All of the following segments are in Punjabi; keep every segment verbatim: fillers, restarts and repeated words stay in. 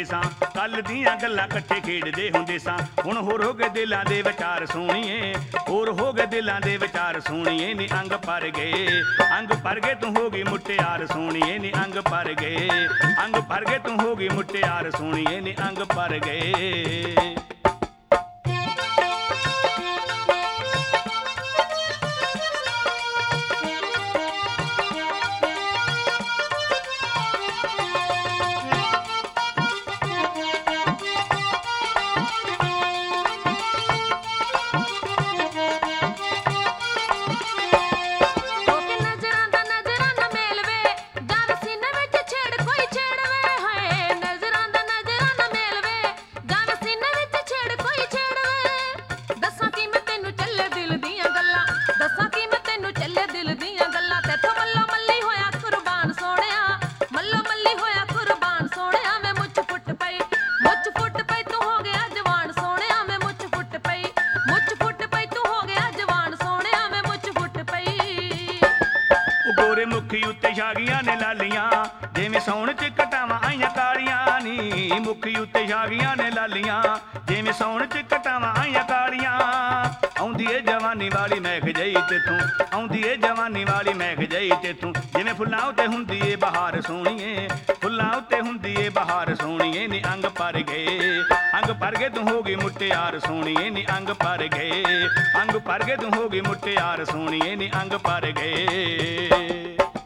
ਸਾਂ, ਕੱਲ ਦੀਆਂ ਗੱਲਾਂ ਇਕੱਠੇ ਖੇਡਦੇ ਹੁੰਦੇ ਸਾਂ। ਹੁਣ ਹੋਰ ਹੋ ਗਏ ਦਿਲਾਂ ਦੇ ਵਿਚਾਰ ਸੋਹਣੀਏ, ਹੋਰ ਹੋ ਗਏ ਦਿਲਾਂ ਦੇ ਵਿਚਾਰ ਸੋਹਣੀਏ ਨੀ ਅੰਗ ਭਰ ਗਏ, ਅੰਗ ਭਰ ਗਏ ਤੂੰ ਹੋ ਗਈ ਮੁਟਿਆਰ ਸੋਹਣੀਏ ਨੀ ਅੰਗ ਭਰ ਗਏ, ਅੰਗ ਭਰ ਗਏ ਤੂੰ ਹੋ ਗਈ ਮੁਟਿਆਰ ਸੋਹਣੀਏ ਨੀ ਅੰਗ ਭਰ ਗਏ। ਗੋਰੇ ਮੁਖੀ ਉੱਤੇ ਛਾਗੀਆਂ ਨੇ ਲਾਲੀਆਂ, ਜਿਵੇਂ ਸੌਣ ਚ ਘਟਾਵਾਂ ਆਈਆਂ ਕਾਲੀਆਂ ਨੀ, ਮੁਖੀ ਉੱਤੇ ਛਾਗੀਆਂ ਨੇ ਲਾਲੀਆਂ, ਜਿਵੇਂ ਸੌਣ ਚ ਘਟਾਵਾਂ ਆਈਆਂ ਕਾਲੀਆਂ। ਆਉਂਦੀ ਏ ਜਵਾਨੀ ਵਾਲੀ ਮਹਿਕ ਜਈ ਤੇਥੋਂ, ਆਉਂਦੀ ਏ ਜਵਾਨੀ ਵਾਲੀ ਮਹਿਕ ਜਈ ਤੇਥੋਂ, ਜਿਵੇਂ ਫੁੱਲਾਂ ਉੱਤੇ ਹੁੰਦੀ ਏ ਬਹਾਰ ਸੋਹਣੀਏ, ਫੁੱਲਾਂ ਉੱਤੇ ਹੁੰਦੀ ਏ ਬਹਾਰ ਸੋਹਣੀਏ ਨੀ ਅੰਗ ਭਰ ਗਏ, ਅੰਗ ਭਰ ਗਏ ਤੂੰ ਹੋ ਗਈ ਮੁਟਿਆਰ ਸੋਹਣੀਏ ਨੀ ਅੰਗ ਭਰ ਗਏ, ਅੰਗ ਭਰ ਗਏ ਤੂੰ ਹੋ ਗਈ ਮੁਟਿਆਰ ਸੋਹਣੀਏ ਨੀ ਅੰਗ ਭਰ ਗਏ।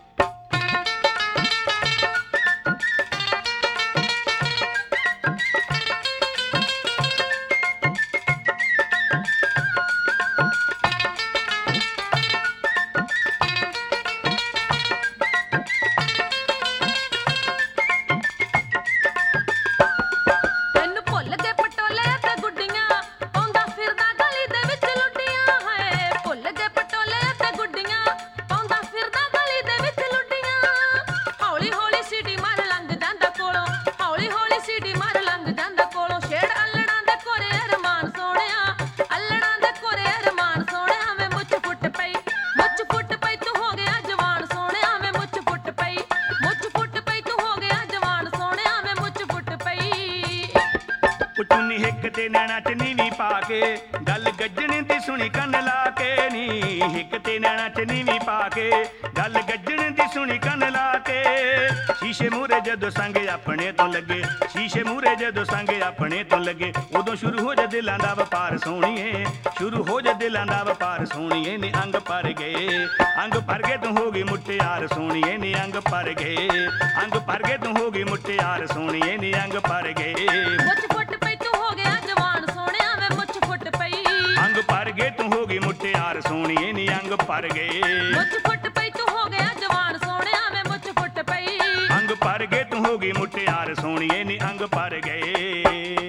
ਚੁੰਨੀ ਹਿੱਕ ਤੇ ਨੈਣਾ ਚ ਨੀਵੀਂ ਪਾ ਕੇ, ਗੱਲ ਗੱਜਣ ਦੀ ਸੁਣੀ ਕੰਨ ਲਾ ਕੇ ਨੀ, ਹਿੱਕ ਤੇ ਨੈਣਾ ਚ ਨੀਵੀਂ ਪਾ ਕੇ, ਗੱਲ ਗੱਜਣ ਦੀ ਸੁਣੀ ਕੰਨ ਲਾ ਕੇ। ਸ਼ੀਸ਼ੇ ਮੂਹਰੇ ਜਦੋਂ ਸੰਗ ਆਪਣੇ ਤੋਂ ਲੱਗੇ, ਸ਼ੀਸ਼ੇ ਮੂਹਰੇ ਜਦੋਂ ਸੰਗ ਆਪਣੇ ਤੋਂ ਲੱਗੇ, ਉਦੋਂ ਸ਼ੁਰੂ ਹੋ ਜਾ ਦਿਲਾਂ ਦਾ ਵਪਾਰ ਸੋਹਣੀਏ, ਸ਼ੁਰੂ ਹੋ ਜਾ ਦਿਲਾਂ ਦਾ ਵਪਾਰ ਸੋਹਣੀਏ ਨੀ ਅੰਗ ਭਰ ਗਏ, ਅੰਗ ਭਰ ਗਏ ਤੂੰ ਹੋ ਗਈ ਮੁਟਿਆਰ ਸੋਹਣੀਏ ਨੀ ਅੰਗ ਭਰ ਗਏ, ਅੰਗ ਭਰ ਗਏ ਤੂੰ ਹੋ ਗਈ ਮੁਟਿਆਰ ਸੋਹਣੀਏ ਨੀ ਅੰਗ ਭਰ ਗਏ। ਅੰਗ ਭਰ ਗਏ ਤੂੰ ਹੋ ਗਈ ਮੁਟਿਆਰ ਸੋਹਣੀਏ ਨੀ ਅੰਗ ਭਰ ਗਏ, ਮੁੱਛ ਫੁੱਟ ਪਈ ਤੂੰ ਹੋ ਗਿਆ ਜਵਾਨ ਸੋਹਣਿਆ ਵੇ ਮੁੱਛ ਫੁੱਟ ਪਈ, ਅੰਗ ਭਰ ਗਏ ਤੂੰ ਹੋ ਗਈ ਮੁਟਿਆਰ ਸੋਹਣੀਏ ਨੀ ਅੰਗ ਭਰ ਗਏ।